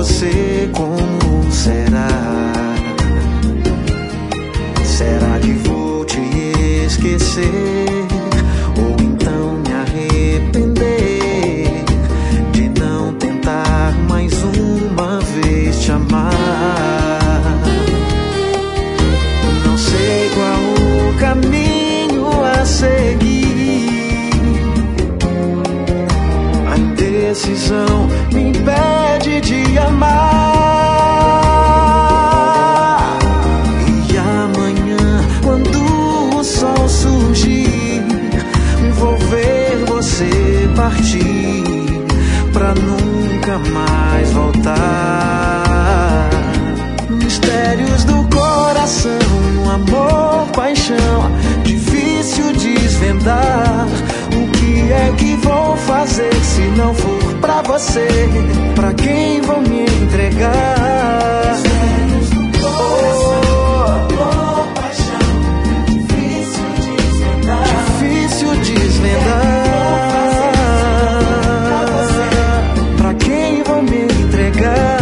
você, como será? Será que vou te esquecer? Ou então me arrepender de não tentar mais uma vez te amar? Não sei qual o caminho a seguir. A indecisão me impede de amar. E amanhã, quando o sol surgir, vou ver você partir pra nunca mais voltar. Mistérios do coração, amor, paixão, difícil desvendar. O que é que vou fazer se não for pra você? Pra quem vou me entregar? Mistérios do coração, amor, paixão, difícil desvendar. Difícil desvendar. Pra quem vou me entregar?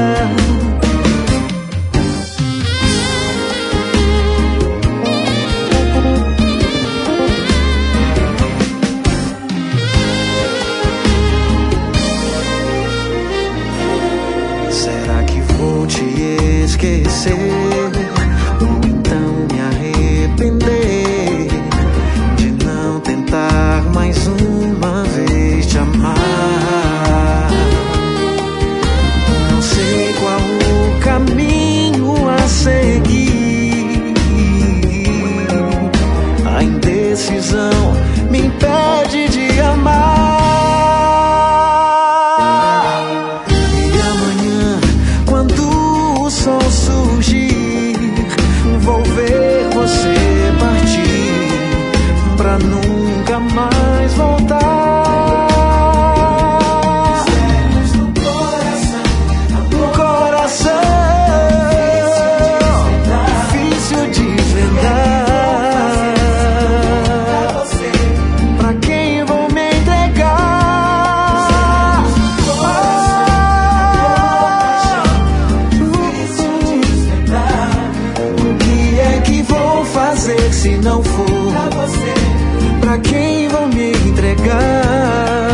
Será que vou te esquecer? Ou então me arrepender de não tentar mais uma vez te amar? Não sei qual o caminho a seguir. A indecisão me impede de amar. E amanhã, quando o sol surgir, vou ver você partir pra nunca mais voltar. Mistérios do coração, difícil desvendar. Pra quem vou me entregar? O que é que vou fazer se não for pra você? Pra quem vou me entregar?